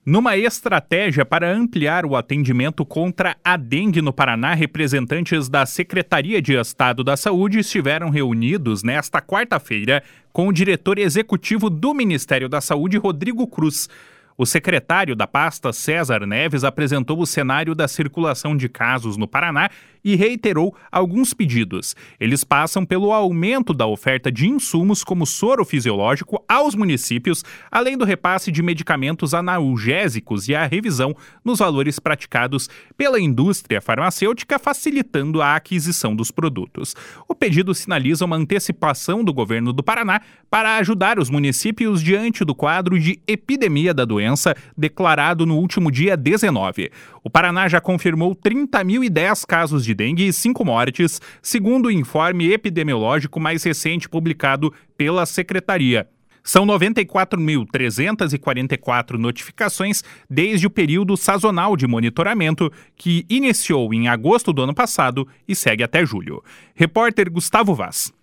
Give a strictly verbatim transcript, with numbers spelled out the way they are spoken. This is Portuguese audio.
Numa estratégia para ampliar o atendimento contra a dengue no Paraná, representantes da Secretaria de Estado da Saúde estiveram reunidos nesta quarta-feira com o diretor executivo do Ministério da Saúde, Rodrigo Cruz. O secretário da pasta, César Neves, apresentou o cenário da circulação de casos no Paraná e reiterou alguns pedidos. Eles passam pelo aumento da oferta de insumos como soro fisiológico aos municípios, além do repasse de medicamentos analgésicos e a revisão nos valores praticados pela indústria farmacêutica, facilitando a aquisição dos produtos. O pedido sinaliza uma antecipação do governo do Paraná para ajudar os municípios diante do quadro de epidemia da doença declarado no último dia dezenove. O Paraná já confirmou trinta mil e dez casos de dengue e cinco mortes, segundo o informe epidemiológico mais recente publicado pela Secretaria. São noventa e quatro mil trezentas e quarenta e quatro notificações desde o período sazonal de monitoramento, que iniciou em agosto do ano passado e segue até julho. Repórter Gustavo Vaz.